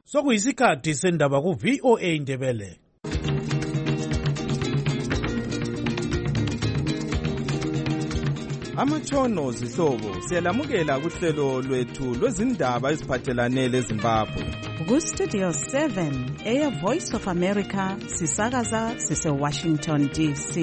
Sokuyisikhathi sendaba ku-VOA Indebele. Amatshono zihlobo siyalamukela kuhlelo lwethu lwezindaba eziphathelane leZimbabwe. Ku-Studio 7 Air Voice of America sisakaza sise-Washington DC.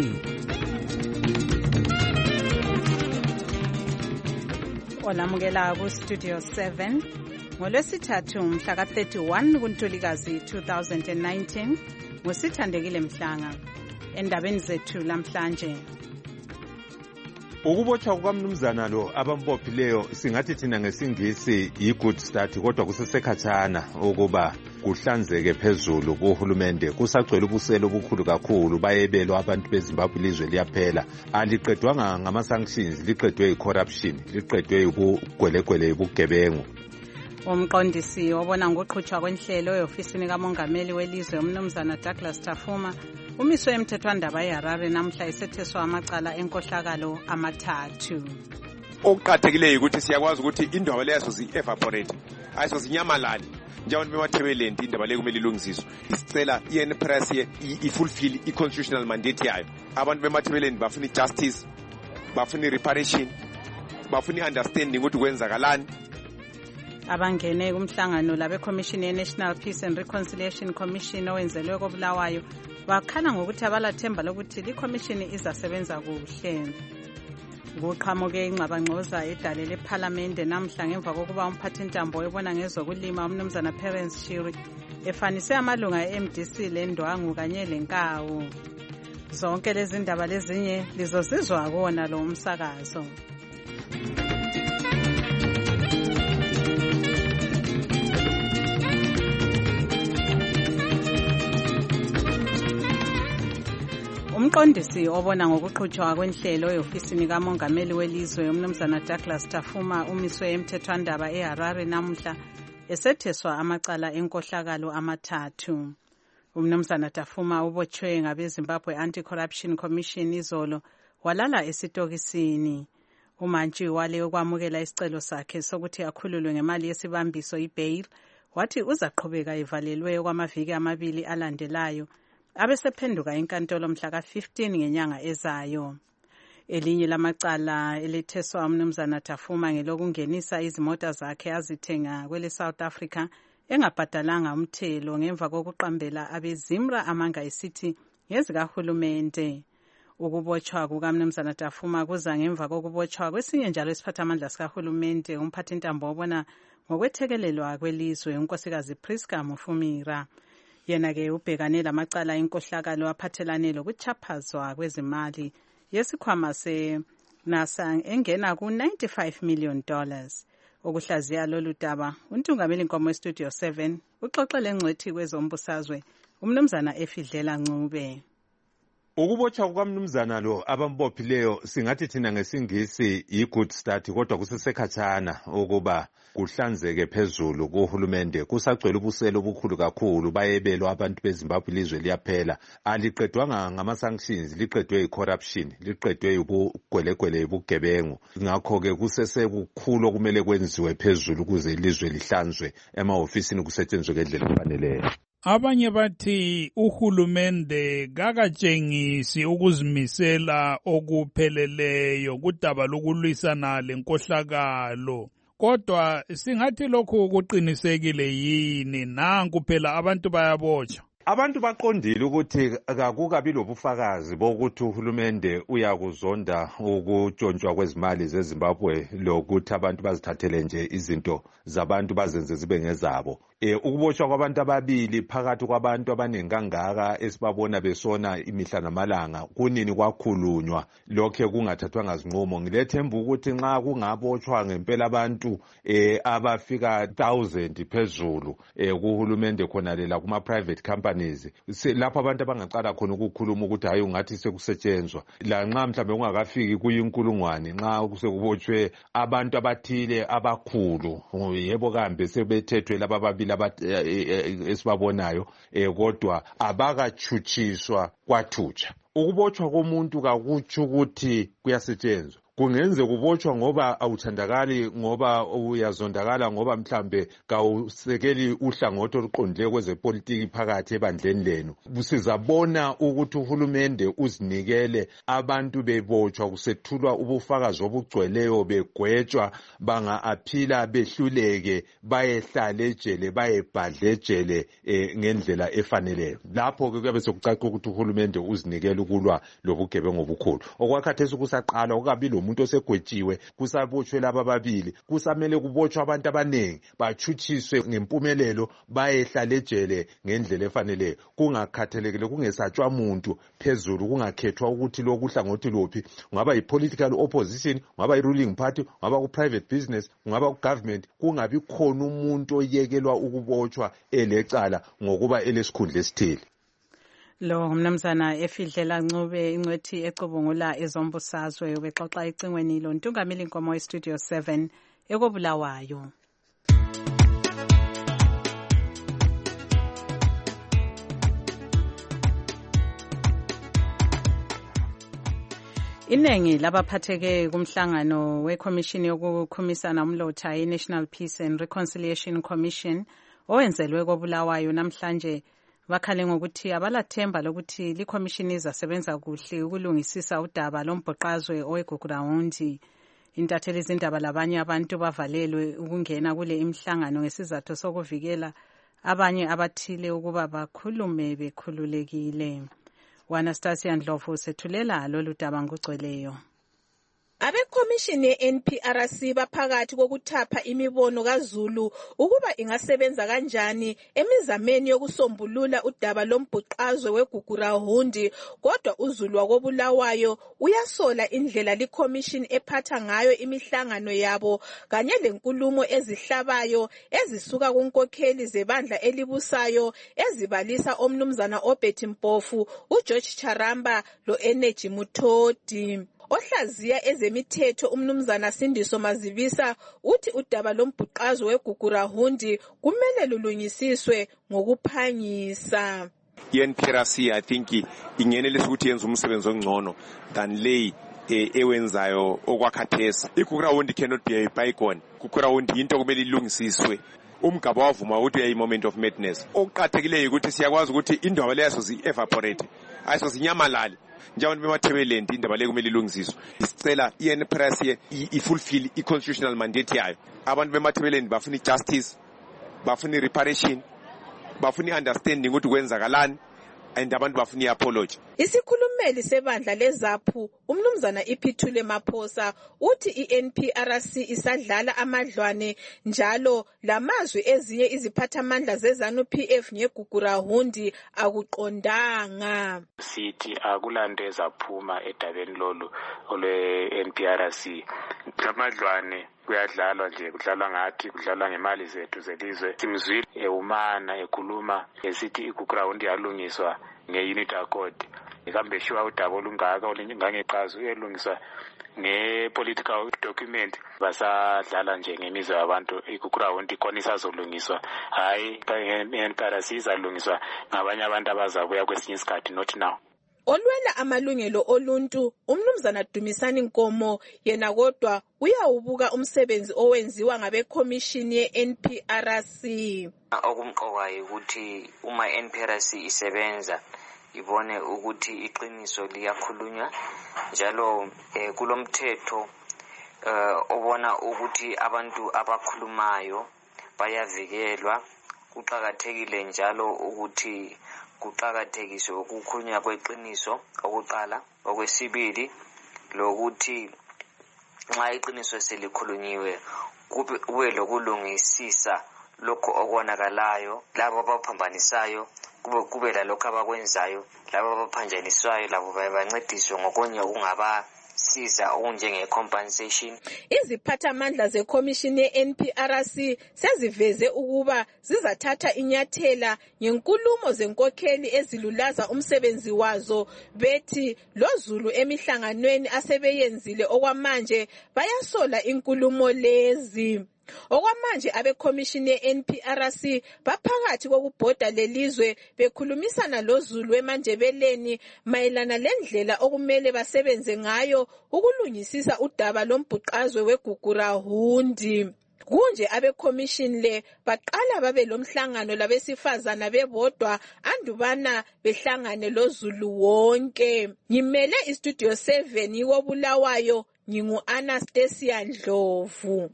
Olamukela ku-Studio 7 ngolwesithathu mhla ka-31 kuNtulikazi 2019 ngusithandekile Mhlanga. Endabeni zethu lamhlanje, ukubotshwa kukamnumzana lo abambophileyo singathi thina ngesingisi yi-good start, kodwa kusesekhatshana ukuba kuhlanzeke phezulu kuhulumende. Kusagcwele ubuselo obukhulu kakhulu, bayebelwa abantu beZimbabwe ilizwe liyaphela. Aliqedwanga ngama-sanctions, liqedwe yi-corruption, liqedwe yibugwelegwele, yibugebengu. umqondisi obona ngokuqhutshwa kwenhlelo e-ofisini kamongameli welizwe umnumzana Douglas Tafuma umiswe emthethwandaba eHarare namhla esetheswa amacala enkohlakalo amathathu. Okuqakathekileyo ukuthi siyakwazi ukuthi indaba leyo zi-evaporate, ayisozinyamalali njengoba bemathebelenti indaba leyo kumele ilungisiswe. Isicela i-NPRS i-fulfill i-constitutional mandate yayo. Abantu bemathebelenti bafuna i-justice, bafuna i-reparation, bafuna i-understanding ukuthi kwenzakalani. Abangene kumhlangano labeCommission ye-National Peace and Reconciliation Commission owenzelwe koBulawayo bakhala ngokuthi abalathemba lokuthi li-commission izasebenza kuhle. Kuqhamuke ingxabangxoza edale lePhalamende namhla ngemva kokuba umphathintambo ebona ngezokulima umnumzana Parents Shiri efanise amalunga e-MDC leNdwangu kanye leNkawu. Zonke lezi ndaba lezinye lizosizwa kuwona lo umsakazo. Umqondisi obona ngokuqhutshwa kwenhlelo e-ofisini kamongameli welizwe umnumzana Douglas Tafuma umiswe emthethwandaba eHarare namhla esetheswa amacala enkohlakalo amathathu. Umnumzana Tafuma ubotshwe ngabeZimbabwe Anti-Corruption Commission izolo walala esitokisini. Umantshi wale okwamukela isicelo sakhe sokuthi akhululwe ngemali yesibambiso i-bail wathi uzaqhubeka evalelwe okwamaviki amabili alandelayo abesephenduka enkantolo mhla ka-15 ngenyanga ezayo. Elinye lamacala eletheswa umnumzana Tafuma ngelokungenisa izimota zakhe azithenga kwele South Africa engabhadalanga umthelo ngemva kokuqambela abeZimra amanga esithi ngezikahulumende. Ukubotshwa kukamnumzana Tafuma kuza ngemva kokubotshwa kwesinye njalo isiphathamandla sikahulumende umphathintambo obona ngokwethekelelwa kwelizwe unkosikazi Priska Mufumira. Yena-ke ubhekane lamacala enkohlakalo aphathelane lokuchaphazwa kwezimali yesikhwama se-NASA engena ku$95 million. Ukuhlaziya lolu daba, untungameli nkomo weStudio 7 uxoxele ngcwethi kwezombusazwe umnumzana Efidlela Ncube. Ukubotshwa kukamnumzana lo abambophileyo singathi thina ngesingisi yi-good start, kodwa kusesekhatshana ukuba kuhlanzeke phezulu kuhulumende. Kusagcwele ubuselo obukhulu kakhulu, bayebelwa abantu beZimbabwe ilizwe liyaphela. Aliqedwanga ngama-sanctions, liqedwe yi-corruption, liqedwe yibugwelegwele, yibugebengu. Ngakho-ke kusesekukhulu okumele kwenziwe phezulu ukuze ilizwe lihlanzwe, ema-ofisini kusetshenzwe ngendlela efaneleyo. Abanye bathi uhulumende kakatshengisi ukuzimisela okupheleleyo kudaba lokulwisana lenkohlakalo. Kodwa singathi lokhu kuqinisekile yini? Nanku phela abantu bayabotshwa. Abantu baqondile ukuthi akukabi lobufakazi bokuthi uhulumende uyakuzonda ukutshontshwa kwezimali zeZimbabwe lokuthi abantu bazithathele nje izinto zabantu bazenze zibe ngezabo. Ukubotshwa kwabantu ababili phakathi kwabantu abaningi kangaka esibabona besona imihla namalanga kunini kwakhulunywa lokho kungathathwanga zinqumo. Ngilethemba ukuthi nxa kungabotshwa ngempela abantu abafika 1000 phezulu kuhulumende khona lela kuma private companies, lapho abantu abangaqala khona ukukhuluma ukuthi hayi ungathi sekusetshenzwa. La nxa mhlambe ungakafiki kuyinkulungwane nxa kusekubotshwe abantu abathile abakhulu, yebo kambe sebethethwe laba babili esibabonayo, kodwa abakachuchiswa kwathutsha. Ukubotshwa komuntu kakutsho ukuthi kuyasetshenzwa, kungenze kubotshwa ngoba awuthandakali, ngoba uyazondakala, ngoba mhlambe kawusekeli uhlangothi oluqondileyo kwezepolitiki phakathi ebandleni lenu. Sizabona ukuthi uhulumende uzinikele, abantu bebotshwa, kusethulwa ubufakazi obugcweleyo, begwetshwa, banga-aphila behluleke, bayehlala ejele, bayebhadla ejele ngendlela efaneleyo. Lapho-ke kuyabe sekucaca ukuthi uhulumende uzinikele ukulwa lobugebengu obukhulu. Okwakhathesi kusaqala, okukabi lomuntu osegwetshiwe, kusabotshwe laba ababili, kusamele kubotshwe abantu abaningi, bachuchiswe ngempumelelo, bayehlala ejele ngendlela efaneleyo, kungakhathalekile, kungesatshwa muntu phezulu, kungakhethwa ukuthi lo kuhlangothi lophi, kungaba yi-political opposition, kungaba yi-ruling party, kungaba ku-private business, kungaba ku-government, kungabi khona umuntu oyekelwa ukubotshwa elecala ngokuba elesikhundla esithile. Lo mnumzana Efidlela Ncube ingcwethi ecubungula ezombusazwe ubexoxa ecingweni lo Ntungamili Nkomo eStudio 7 ekobulawayo. Inengi labaphatheke kumhlangano wekhomishini yokukhumisana umlotha i-National Peace and Reconciliation Commission owenzelwe kobulawayo namhlanje bakhale ngokuthi abalathemba lokuthi likhomishini izasebenza kuhle ukulungisisa udaba lombhoqazwe oweGugurawundi. Intatheli izindaba labanye abantu bavalelwe ukungena kule imhlangano ngesizathu sokuvikela abanye abathile ukuba bakhulume bekhululekile. Anastasia Ndlovu sethulela lolu daba ngugcweleyo. Abekhomishini ye-NPRC baphakathi kokuthapha imibono kaZulu ukuba ingasebenza kanjani emizameni yokusombulula udaba lombhuqazwe weGugurawundi, kodwa uZulu wakobulawayo uyasola indlela likhomishini ephatha ngayo imihlangano yabo kanye lenkulumo ezihlabayo ezisuka kunkokheli zebandla elibusayo ezibalisa omnumzana Obert Mpofu, uGeorge Charamba lo-Energy Muthodi. Ohlaziya ezemithetho umnumzana Sindiso Mazibisa uthi udaba lombhuqazwe weGugurawundi kumele lulungisiswe ngokuphangisa. I-NPRC I think ingenelisa ukuthi yenze umsebenzi ongcono than lay ewenzayo okwakhathesi. iGugurawundi cannot be a bygone. iGugurawundi into kumele ilungisiswe. Umgaba wavuma ukuthi uyayi moment of madness. Okuqathekileyo ukuthi siyakwazi ukuthi indaba leyaso zi-evaporate, ayisozinyamalali. Njengoba bemathebelendi indaba le kumele ilungisiswe. Isicela i-NPRC ifulfill i-constitutional mandate yayo. Abantu bemathebelendi bafuna i-justice, bafuna i-reparation, bafuna i-understanding ukuthi kwenzakalani, and abantu bafuna i-apology. Isikhulumeli sebandla leZAPHU umnumzana Iphithule Maphosa uthi i-NPRC isadlala amadlwane njalo lamazwi ezinye iziphathamandla zeZANU-PF ngeGugurawundi akuqondanga. Sithi akulanto ezaphuma edabeni lolu olwe-NPRC. Lamadlwane kuyadlalwa nje, kudlalwa ngathi kudlalwa ngemali zethu zelizwe. Simzwile eumana ekhuluma esithi iGugurawundi yalungiswa nge-unit accord. Ikambe shiwa udaba olungaka olingangeqhaza uyelungiswa nge-political document. Basadlala nje ngemizwa yabantu. iGugurawundi khona isazolungiswa, hayi i-NPRC izalungiswa ngabanye abantu abazabuya kwesinye isikhathi, not now. Olwela amalungelo oluntu umnumzana Dumisani Nkomo yena kodwa uyawubuka umsebenzi owenziwa ngabekhomishini ye-NPRC. Okumqokayo ukuthi uma NPRC isebenza ibone ukuthi iqiniso liyakhulunywa njalo kulomthetho obona ukuthi abantu abakhulumayo bayavikelwa. Kuqakathekile njalo ukuthi kuqakathekiswe ukukhulunywa kweqiniso okuqala. Okwesibili lokuthi nxa iqiniso selikhulunyiwe kube lokulungisisa lokho okonakalayo, labo abaphambanisayo kube lalokho abakwenzayo, labo abaphanjaniswayo labo bayancediswa ngokunye okungabasiza okunjenge-compensation. Iziphathamandla zekhomishini ye-NPRC seziveze ukuba zizathatha inyathela ngenkulumo zenkokheli ezilulaza umsebenzi wazo, bethi loZulu emihlanganweni asebeyenzile okwamanje bayasola inkulumo lezi. Okwamanje abekhomishini ye-NPRC baphakathi kokubhoda lelizwe bekhulumisana loZulu eMandebeleni mayelana lendlela okumele basebenze ngayo ukulungisisa udaba lombhuqazwe weGugurahundi. Kunje abekhomishini le baqala babe lomhlangano labesifazana bebodwa andubana behlangane loZulu wonke. Ngimele istudio 7 yiwoBulawayo, ngingu Anastasia Ndlovu.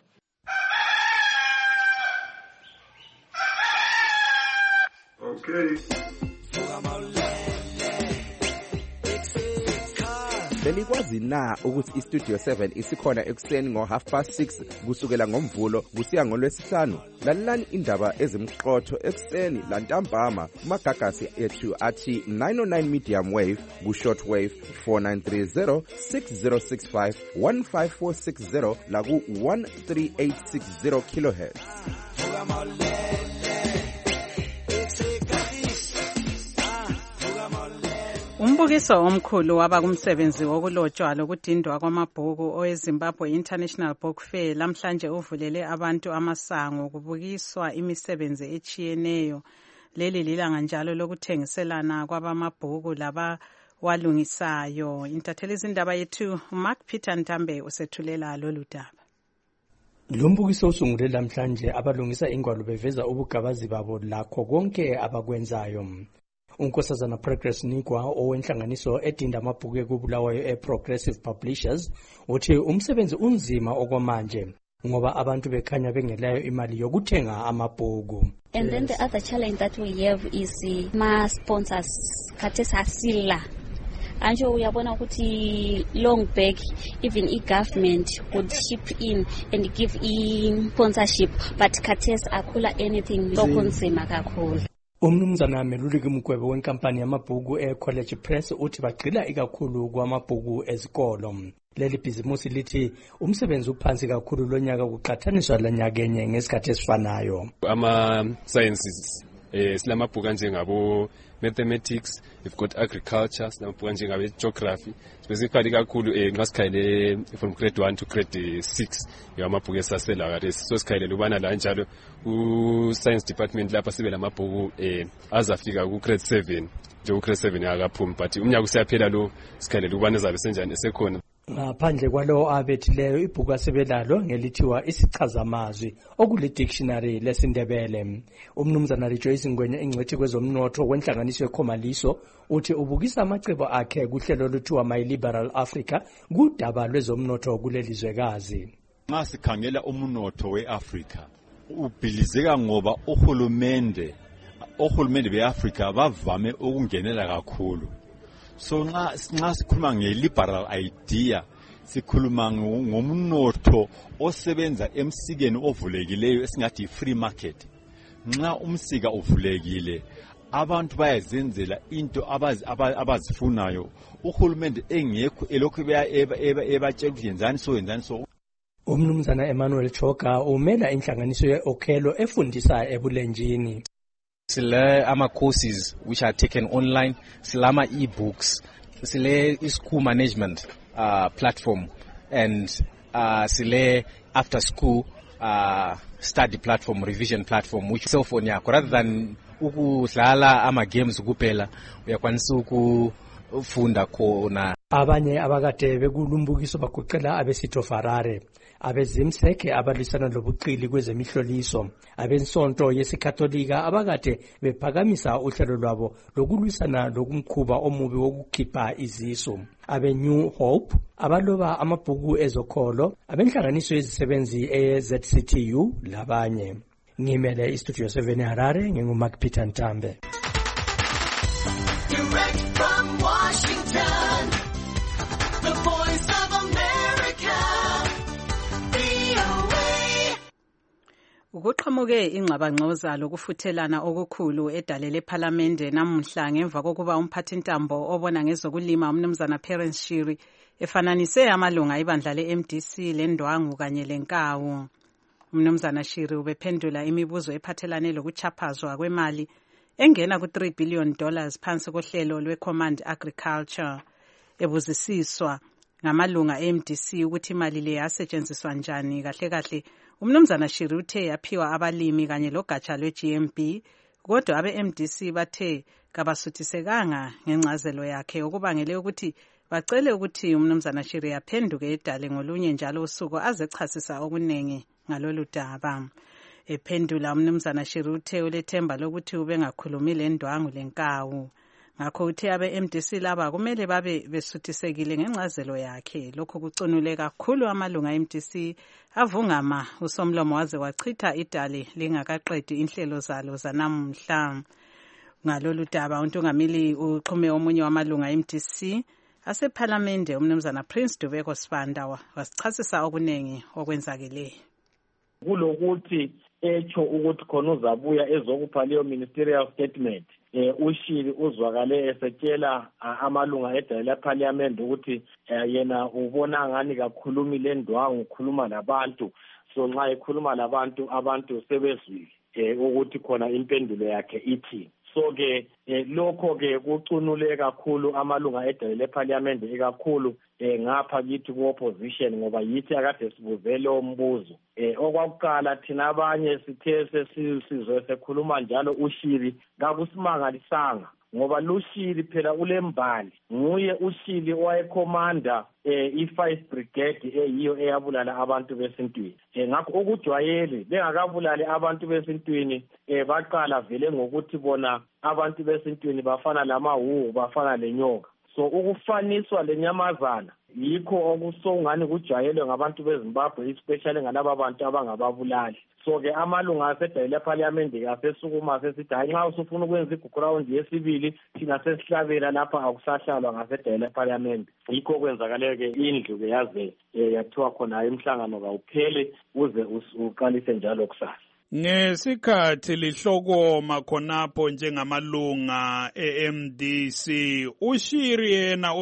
Okay. Belikwazi na ukuthi iStudio 7 isikhona ekuseni ngo6:30 kusukela ngoMvulo kusiya ngoLwesihlanu? Lalelani indaba ezimqotho ekuseni lantambama kumagagasi ethu athi 909 medium wave ku-short wave 4930 6065 15460 la ku-13860 kHz. Umbukiso omkhulu waba kumsebenzi wokulotshwa lokudindwa kwamabhuku oweZimbabwe International Book Fair lamhlanje uvulele abantu amasango kubukiswa imisebenzi echiyeneyo. Leli lilanga njalo lokuthengiselana kwabamabhuku laba walungisayo. Intatheli izindaba yethu Mark Peter Ntambe usethulela lolu daba. Lombukiso usungule lamhlanje abalungisa ingwalo beveza ubugabazi babo lakho konke abakwenzayo. Unkosazana Progress Nigwa owenhlanganiso edinda amabhuku ekubulawayo eProgressive Publishers uthi umsebenzi unzima okwamanje ngoba abantu bekhanya bengelayo imali yokuthenga amabhuku. And then the other challenge that we have is ma sponsors khathesi asila. Anje uyabona ukuthi long back even government would chip in and give sponsorship but khathesi akhula anything lokunzima kakhulu. Umnumzana Meluliki Mgwebe wenkampani yamabhuku eCollege Press uthi bagxila ikakhulu kwamabhuku ezikolo. Leli bhizimusi lithi umsebenzi uphansi kakhulu lonyaka kuqhathaniswa lanyaka enye ngesikhathi esifanayo. Ama sciences silamabhuku njengabo mathematics, we've got agriculture, silamabhuku njengabo geography. Specifically kakhulu nxa sikhayele from grade 1 to grade 6 yamabhuku esasela khathesi. So sikhayele ubana la njalo ku-science department lapha sibe lamabhuku azafika ku-grade 7 nje ku-grade 7 akaphumi but umnyaka usiyaphela lo sikhalela ukubana ezabe senjani esekhona. Ngaphandle kwalo abethileyo ibhuku asebelalo ngelithiwa isichazamazwi okule dictionary lesindebele. Umnumzana Rejoice Ngwenya ingcwethi kwezomnotho wenhlanganiso yeKhomaliso uthi ubukisa amacebo akhe kuhlelo luthiwa My Liberal Africa kudaba lwezomnotho kulelizwekazi. Nxa sikhangela umnotho weAfrica ubhilizeka ngoba ohulumende beAfrica bavame ukungenela kakhulu. So nxa sikhuluma nge-liberal idea sikhuluma ngomnotho osebenza emsikeni ovulekileyo esingathi free market. Nxa umsika uvulekile abantu bayazenzela into abazifunayo. Uhulumende engekho elokhu ebatshela ukuthi yenzani so. Umnumzana Emmanuel Choka umela inhlanganiso ye-Okhelo efundisa ebulenjini. Sile ama-courses which are taken online, sile ama-e-books, sile school management platform, and sile after-school study platform, revision platform, which cell phone yakho. Rather than ukudlala ama-games kuphela, uyakwanisa ukufunda khona. Abanye abakade bekulumbukiso bagoqela abesitho Farare, abezimseke abalwisana lobuqili kwezemihloliso, abensonto yesikatholika abakade bephakamisa uhlelo lwabo lokulwisana lokumkhuba omubi wokukhipha izisu, abeNew Hope abaloba amabhuku ezokholo, abenhlanganiso yezisebenzi eZCTU labanye. Ngimele iStudio 7 Harare, nginguMark Peter Ntambe. Direct from Washington, the Voice of America, VOA. Ukuqhamuke ingxabangxoza lokufuthelana okukhulu edale lePhalamende namuhla ngemva kokuba umphathintambo obona ngezokulima umnumzana Perence Shiri efananise amalunga ibandla leMDC leNdwangu kanye leNkawu. Umnumzana Shiri ubephendula imibuzo ephathelane lokuchaphazwa kwemali engena ku$3 billion phansi kohlelo lweCommand Agriculture, ebuzisiswa ngamalunga eMDC ukuthi imali le yasetshenziswa njani. Kahle kahle umnumzana Shiri uthe yaphiwa abalimi kanye logatsha lwe-GMB kodwa abe-MDC bathe kabasuthisekanga ngencazelo yakhe okubangele ukuthi bacele ukuthi umnumzana Shiri aphenduke edale ngolunye njalo usuku azechasisa okunengi ngalolu daba. Ephendula umnumzana Shiri uthe ulethemba lokuthi ubengakhulumi lendwangu lenkawu. Ngakho uthe abe-MDC laba kumele babe besuthisekile ngencazelo yakhe. Lokho kucunule kakhulu amalunga e-MDC avungama usomlomo waze wachitha idale lingakaqedi inhlelo zalo zanamuhla. Ngalolu daba untungamili uxhume omunye wamalunga e-MDC asephalamende umnumzana Prince Dubeko Sibanda wasichasisa okunengi okwenzakeleyo. Kulokuthi echo ukuthi khona uzabuya ezokupha leyo ministerial statement. Ushiri uzwakale esetshela amalunga edale leParliament ukuthi yena ubona ngani kakhulumi lendwangu ukhuluma labantu. So nxa ekhuluma labantu abantu sebezwile ukuthi khona impendulo yakhe ithi. So ke lokho ke kucunule kakhulu amalunga edale leParliament ikakhulu ngapha kithi ku-opposition ngoba yithi akade sibuze lo mbuzo. Okwakuqala thina abanye sithe sesizwe sekhuluma njalo uShiri kakusimangalisanga ngoba luShiri phela ulembali nguye uShiri owayekhomanda i-5th brigade eyiyo eyabulala abantu besintwini. Ngakho ukujwayele bengakabulali abantu besintwini baqala vele ngokuthi bona abantu besintwini bafana lamahuku bafana lenyoka. So ukufaniswa lenyamazana yikho okusongani kujwayelwe ngabantu beZimbabwe especially ngalabo bantu abangababulali. So ke amalunga asedale leParliament asesukuma sesithi hayi nxa usufuna ukwenza iguground yesibili thina sesihlabela lapha akusahlalwa ngasedale leParliament. Yikho kwenzakale ke indlu ke yaze yathiwa khona imhlangano kawuphele uze uqalise njalo kusasa. Ngesikhathi lihlokoma khonapho njengamalunga e-MDC uShiri yena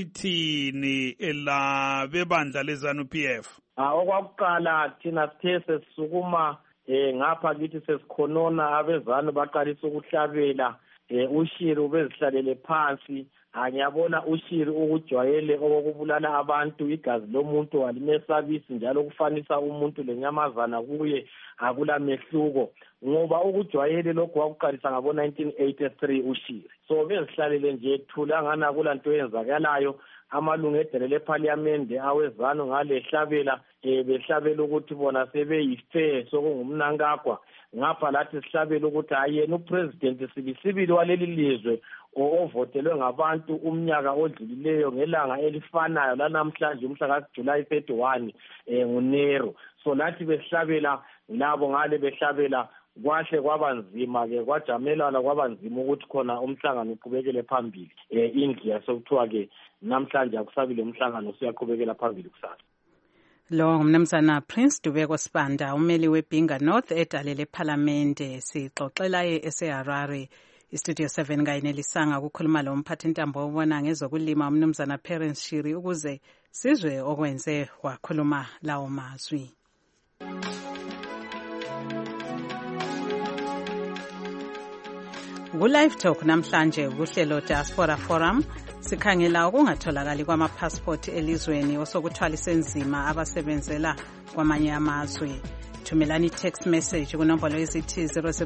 ubesithini ela bebandla leZANU-PF? Okwakuqala thina sithe sesukuma ngapha kithi sesikhonona abezanu baqalisa ukuhlabela uShiri ubezihlalele phansi. Ngiyabona uShiri ukujwayele okubulala abantu igazi lomuntu walimesabisi njalo kufanisa umuntu lenyamazana kuye akula mehluko ngoba ukujwayele lokho wakuqalisa ngabo 1983 uShiri. So bezihlalele nje ethula ngana kulanto eyenzakalayo amalunga edale leParliament awezanu ngalehlabela behlabela ukuthi bona sebeyifair sokungumnankagwa ngapha lathi sihlabela ukuthi ayena upresident sibisibili waleli lizwe ovotelwe ngabantu umnyaka odlulileyo ngelanga elifanayo lanamhlanje umhla kaJuly 31 nguNero. So lathi behlabela labo ngale behlabela kwahle kwabanzima ke kwajamelana kwabanzima ukuthi khona umhlangano uqhubekele phambili. Indlu yasokuthiwa ke namhlanje akusabile umhlangano usiyaqhubekela phambili kusasa. Lo ngumnumzana Prince Dubeko Sibanda umeli weBinga North edale leParliament. Sixoxela eseHarare. Istudio 7 kayinelisanga ukukhuluma lo mphathi intambo obona ngezokulima umnumzana Perence Shiri ukuze sizwe okwenze wakhuluma lawo mazwi. Ku-Live Talk namhlanje kuhlelo Diaspora Forum sikhangela ukungatholakali kwamapassport elizweni osokuthwalisa enzima abasebenzela kwamanye amazwe. Thumelani text message kunombolo ezithi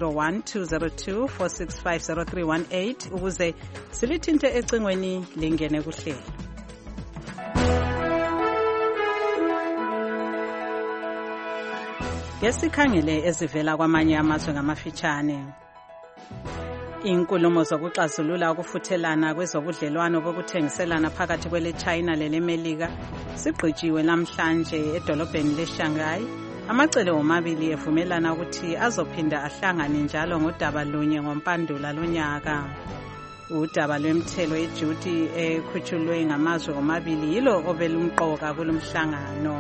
001-202-465-0318 ukuze silithinte ecingweni lingene kuhlelo. Ngesikhangele ezivela kwamanye amazwe ngamafitshane. Inkulumo zokuxazulula ukufuthelana kwezobudlelwano bokuthengiselana phakathi kwele-China lele-Melika sigqijiwe namhlanje edolobheni le-Shanghai. Amacele omabili evumelana ukuthi azophinda ahlangane njalo ngodaba lunye ngompandula lonyaka. Udaba lwemthelo eJudy ekhutshulwe ngamazwe omabili yilo obelumqoka kulomhlangano.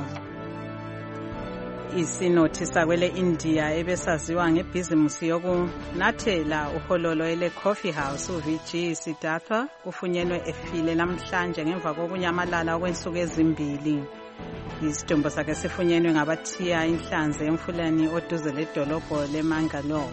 Isinothi sakwele India ebesaziwa ngebhizimusi yokunathela uhololo ele-Coffee House uVG Siddhartha kufunyenwe efile namhlanje ngemva kokunyamalala okwensuku ezimbili. Isidumbu sakhe sifunyenwe ngabathiya inhlanzi emfuleni oduze ledolobho leMangalore.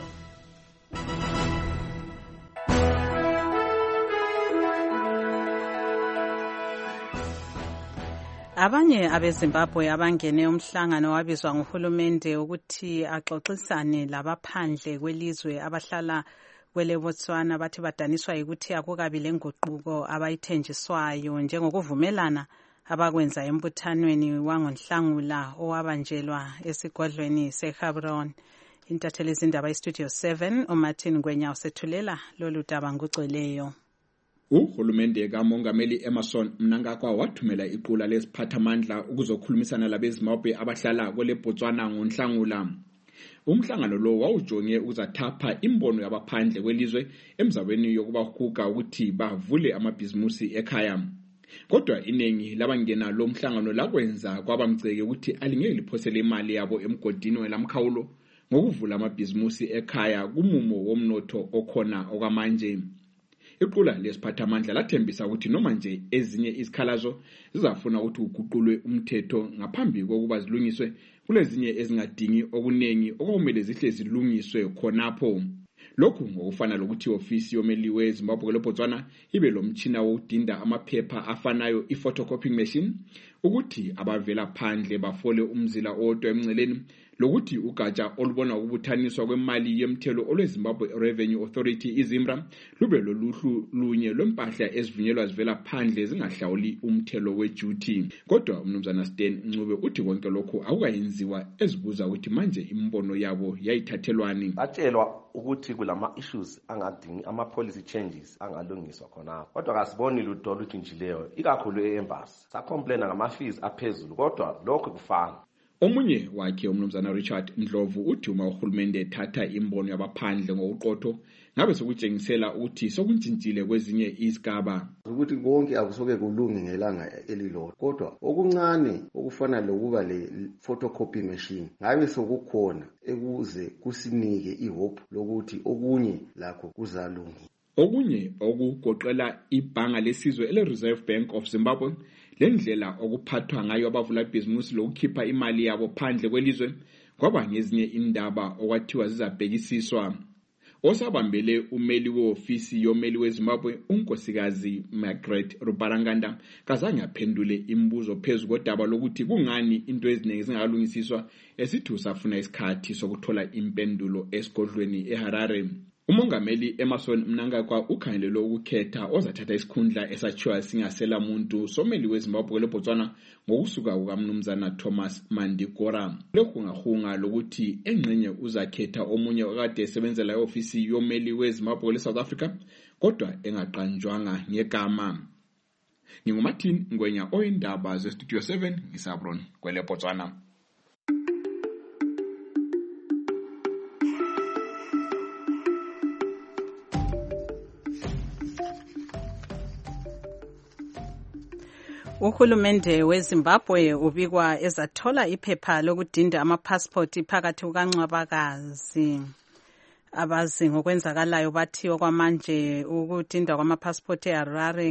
Abanye abeZimbabwe abangene umhlangano wabizwa nguhulumende ukuthi axoxisane labaphandle kwelizwe abahlala kwele Botswana bathi badaniswa ukuthi akukabi lenguquko abayithenjiswayo njengokuvumelana abakwenza embuthanweni wangoNhlangula owabanjelwa esigodlweni seGaborone. Intatheli izindaba iStudio 7 uMartin Ngwenya usethulela lolu daba ngugcweleyo. Uhulumende kaMongameli Emmerson Mnangagwa wathumela iqula lesiphathamandla ukuzokhulumisana labeZimbabwe abahlala kwele Botswana ngoNhlangula. Umhlangano lo wawujonge ukuzathapha imbono yabaphandle kwelizwe emzabweni yokubahuga ukuthi bavule amabhizimusi ekhaya. Kodwa iningi labangena lo mhlangano lakwenza kwabamceke ukuthi alingeke liphosele imali yabo emgodini welamkhawulo ngokuvula amabhizimusi ekhaya kumumo womnotho okhona okwamanje. Iqula lesiphathamandla lathembisa ukuthi noma nje ezinye izikhalazo zizafuna ukuthi uguqulwe umthetho ngaphambi kokuba zilungiswe, kulezinye ezingadingi okunengi okumele zihle zilungiswe khonapho. Lokhu ngokufana lokuthi ofisi yomeli weZimbabwe leBotswana ibe lomtshina wokudinda amaphepha afanayo i-photocopying machine, ukuthi abavela phandle bafole umzila owodwa emnceleni, lokuthi ugatsha olubona ukubuthaniswa kwemali yemthelo olweZimbabwe Revenue Authority iZIMRA lube loluhlu lunye lwempahla ezivunyelwa zivela phandle zingahlawuli umthelo weduty. Kodwa umnumzana Stan Ncube uthi konke lokhu akukayenziwa ezibuza ukuthi manje imbono yabo yayithathelwani. Batshelwa ukuthi kulama issues angadingi ama policy changes angalungiswa khona, kodwa kasiboni lutho olutshintshileyo ikakhulu eembassy. Sacomplaina ngama fees aphezulu, kodwa lokho kufana. Omunye wakhe umnumzana Richard Ndlovu uthi uma uhulumende ethatha imbono yabaphandle ngokuqotho ngabe sokutshengisela ukuthi sokuntshintshile kwezinye izigaba, ukuthi konke akusoke kulungi ngelanga elilodwa, kodwa okuncane okufana lokuba le photocopy machine ngabe sokukhona ekuze kusinike ihope lokuthi okunye lakho kuzalunga. Okunye okugoqela ibhanga lesizwe ele-Reserve Bank of Zimbabwe lendlela okuphathwa ngayo abavula ibhizimusi lokukhipha imali yabo phandle kwelizwe kwaba ngezinye indaba okwathiwa zizabhekisiswa. Osabambele umeli weofisi yomeli weZimbabwe unkosikazi Margaret Rubaranganda kazange aphendule imibuzo phezu kodaba lokuthi kungani into eziningi zingalungisiswa esithi usafuna isikhathi sokuthola impendulo esigodlweni eHarare. Umongameli Emmerson Mnangagwa ukhangelele ukukhetha ozathatha isikhundla esachiwa singasela muntu someli weZimbabwe leBotswana ngokusuka kukaMnumzana Thomas Mandikora. Lokhu ngahunga lokuthi engcenye uzakhetha omunye okade esebenzela eofisi yomeli weZimbabwe leSouth Africa kodwa engaqanjwanga ngegama. NginguMartin Ngwenya oyindaba zeStudio 7 ngisaBron kwele Botswana. Uhulumende weZimbabwe ubikwa ezathola iphepha lokudinda amapassport phakathi kukaNcwabakazi. Abazi ngokwenzakalayo bathi okwamanje ukudindwa kwamapassport eHarare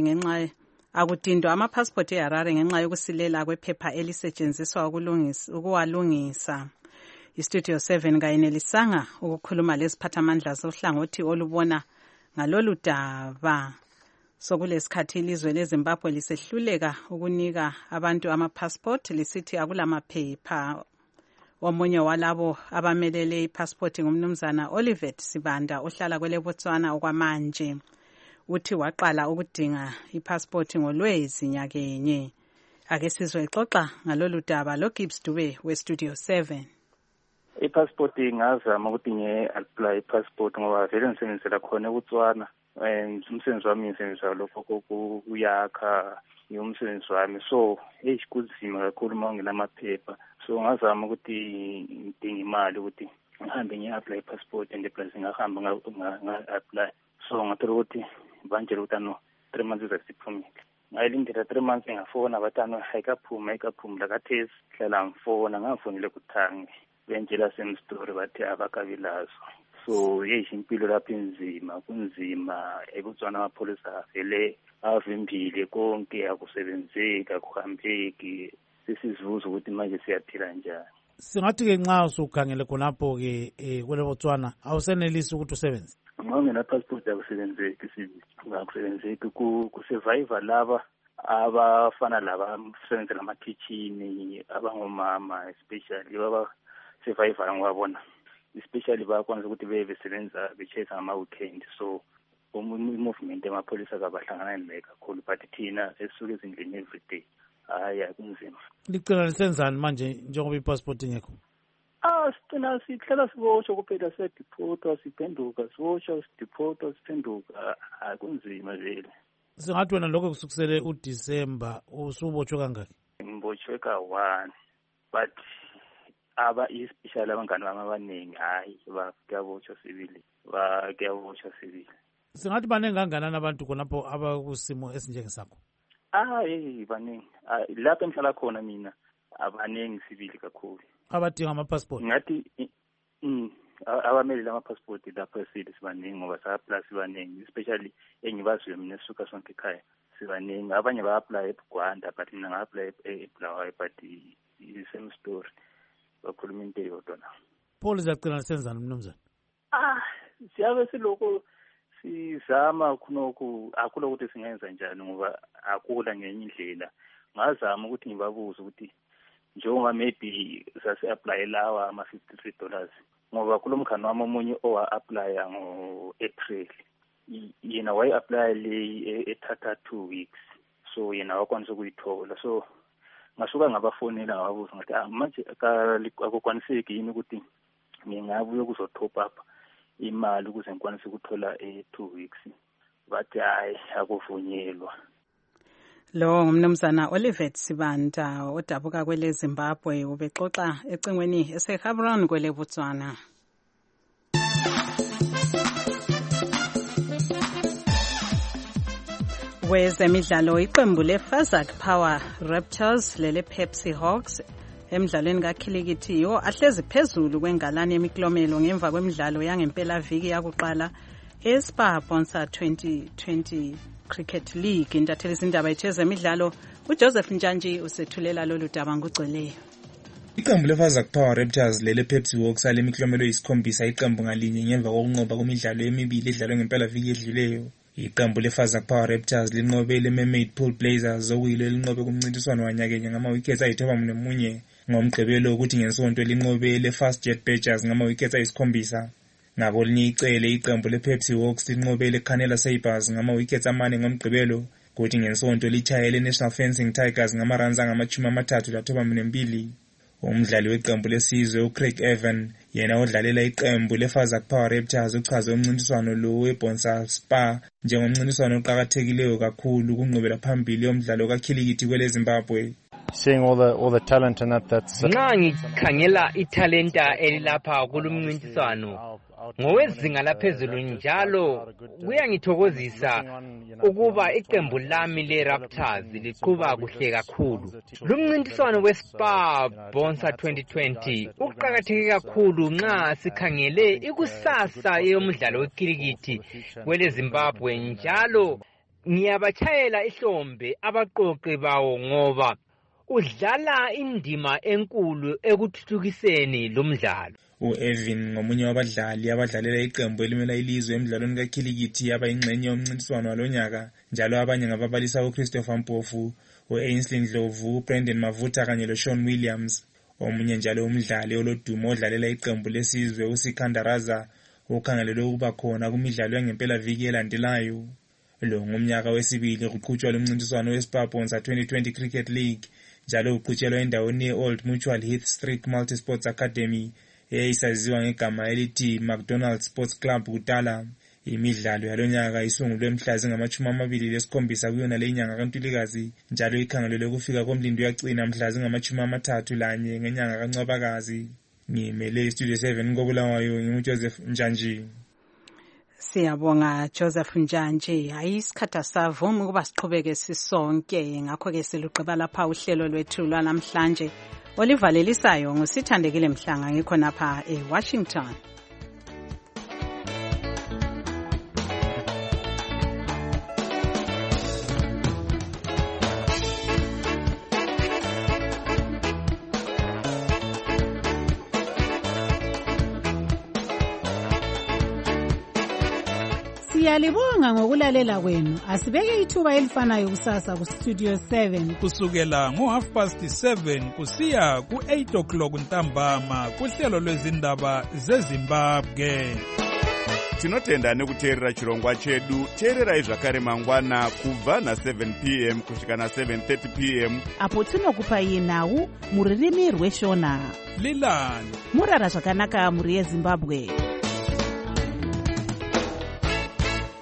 ngenxa yokusilela kwephepha elisetshenziswa ukuwalungisa. iStudio 7 kayenelisanga ukukhuluma lesiphathamandla sohlangothi olubona ngalolu daba. Sokulesikhathi ilizwe leZimbabwe lisehluleka ukunika abantu amapassport lisithi akulamaphepha. Omunye walabo abamelele ipassport ngumnumzana Olivet Sibanda ohlala kwele Botswana okwamanje. Uthi waqala ukudinga ipassport ngolwezi nyakenye. Ake sizwe xoxa ngalolu daba lo Gibbs Dube weStudio 7. Ipassport ingazama ukuthi ngi-apply ipassport ngoba vele ngisebenzela khona eBotswana. Umsebenzi wami ngisebenzisa lokho kuyakha umsebenzi wami, so kunzima kakhulu uma nginamaphepha, so ngazama ukuthi ngidinga imali ukuthi ngihambe ngi-apply ipassport and plus ngahamba nga-apply, so ngathola ukuthi banjela ukuthi no 3 months izasiphumile. Ngayilindela 3 months ngafona bathi ayikaphumi lakathesi hlala ngifona ngafonile kuthange benjela same story bathi abakabilazo. So impilo lapha inzima, kunzima eBotswana amapholisa vele avimbile konke akusebenzeki akuhambeki, sisizibuza ukuthi manje siyaphila njani. Singathi ke nxa usukhangele khonapho ke kwele Botswana awusenelisi ukuthi usebenze. Ngingena passport akusebenzeki ku survivor laba abafana laba msebenzela ama-kitchen abangomama especially baba-survivor ngibabona especially bayakwanisa ukuthi besebenza bechase ngama-weekend so i-movement emapholisa kabahlangana naye kakhulu but thina esisuke ezindlini everyday hayi kunzima. Licala lisenzani manje njengoba i-passport ingekho? Sicina sihlala siboshwa kuphela siyadiphotwa siphenduka siboshwa sidiphotwa siphenduka kunzima vele. Singathi wena lokho kusukusele uDisemba usubotshwe kangaki? Ngibotshwe ka-1 but especially abangani bami abaningi hayi kuyabotshwa sibili. Singathi baningi kanganani abantu khonapho abakusimo esinjengesakho? Baningi. Lapho engihlala khona mina abaningi sibili kakhulu. Abadinga ama-passport? Ngathi abamelele ama-passport lapho esile sibaningi ngoba sa-apply sibaningi especially engibaziyo mina esisuka sonke ekhaya sibaningi. Abanye ba-apply eBugwanda but mina nga-apply eBulawayo but i-same story. Bakhuluma into eyodwa na. Paul izagcina lisenzani mnumzane? Siyabe siloko sizama khonokho akula ukuthi singenza njani ngoba akula ngenye indlela. Ngazama ukuthi ngibabuze ukuthi njengoba maybe sase-apply lawa ama-$53 ngoba kulo mkhani wami omunye owa-applya ngo-April yena wayi-apply le ethatha 2 weeks so yena wakwanisa ukuyithola so ngasuka ngabafonela ngababuza ngathi manje akukwaniseki yini ukuthi ngingabuye ukuzotop up imali ukuze ngikwanise ukuthola 2 weeks bathi hayi akuvunyelwa. Lo ngumnumzana Olivet Sibanda odabuka kwele Zimbabwe ubexoxa ecingweni eseHabron kwele Botswana. Kwezemidlalo iqembu leFazak Power Raptors lele Pepsi Hawks emidlalweni kakhilikithi ahlezi phezulu kwengalane yemiklomelo ngemva kwemidlalo yangempela viki yakuqala eSpa Bonsa 2020 Cricket League. Intatheli izindaba yezemidlalo uJoseph Njanji usethulela lolu daba ngugcweleyo. Iqembu leFazak Power Raptors lele Pepsi Hawks alemiklomelo yisikhombisa iqembu ngalinye ngemva kokunqoba kwemidlalo emibili edlalwe ngempela viki edluleyo. Iqembu leFazak Power Raptors linqobe leMermaid Pool Blazers okuyilo linqobe kumncintiswano wanyakenye ngama-wickets ayi-9 ngomgqibelo ukuthi ngensonto linqobe leFastjet Badgers ngama-wickets ayi-7. Ngakolinye icele iqembu lePepsi Hawks linqobe leCanela Sabres ngama-wickets 4 ngomgqibelo kuthi ngensonto lichaye leNational Fencing Tigers ngama-runs angama-32. Umdlali weqembu lesizwe uCraig Evan yena odlalela iqembu leFazak Power Raptors uchaze umncintiswano lo weBonsa Spa njengomncintiswano oqhakathekileyo kakhulu kunqubela phambili yomdlalo kakhilikithi kwele Zimbabwe. Seeing all the talent in that's nxa ngikhangela ithalenta elilapha kulumncintiswano ngowezinga laphezulu njalo kuyangithokozisa ukuba iqembu lami leRaptors liqhuba kuhle kakhulu. Lumncintiswano weSpa Bonsa 2020 uqhakatheke kakhulu nxa sikhangele ikusasa yomdlalo wekhilikithi kwele Zimbabwe njalo ngiyabachayela ihlombe abaqoqi bawo ngoba udlala indima enkulu ekuthuthukiseni lomdlalo. U-Evin ngomunye wabadlali abadlalela iqembu elimela ilizwe emidlalweni kakhilikithi abayingxenye yomncintiswano walonyaka njalo abanye ngababalisa uChristopher Mpofu, u-Ainsley Ndlovu, uBrendan Mavuta kanye loSean Williams. Omunye njalo umdlali olodumo odlalela iqembu lesizwe uSikandar Raza ukhangelelwe ukuba khona kumidlalo yangempela viki elandelayo. Lo ngumnyaka wesibili kuqhutshwa lomncintiswano weSpa Bonsa 2020 Cricket League njalo uqhutshelwa endaweni ye-Old Mutual Heath Street Multisports Academy eyayisaziwa ngegama elithi McDonald's Sports Club kudala. Imidlalo yalonyaka isungulwe mhla zingama-27 kuyona le inyanga kaNtulikazi njalo ikhangelelwe ukufika komlindo yagcina mhla zingama-31 ngenyanga kaNcwabakazi. Ngimele iStudio 7 koBulawayo nginguJoseph Njanji. Siyabonga Joseph Njanji. Hayi isikhathi asavumi ukuba siqhubeke sisonke ngakho-ke siluqeba lapha uhlelo lwethu lwanamhlanje olivalelisayo ngusithandekile Mhlanga ngikho napha eWashington. Siyalibonga ngokulalela kwenu. Asibeke ithuba elifanayo kusasa ku Studio 7 kusukela ngo7:30 kusiya ku8 o'clock ntambama kuhlelo lwezindaba zeZimbabwe. Tinotenda nekuteerera chirongwa chedu. Teererai zvakare mangwana kubva na7 p.m. kusvika na7:30 p.m. apo tinokupai nhau muririmi rweshona. Lilani murara zvakanaka muri yeZimbabwe.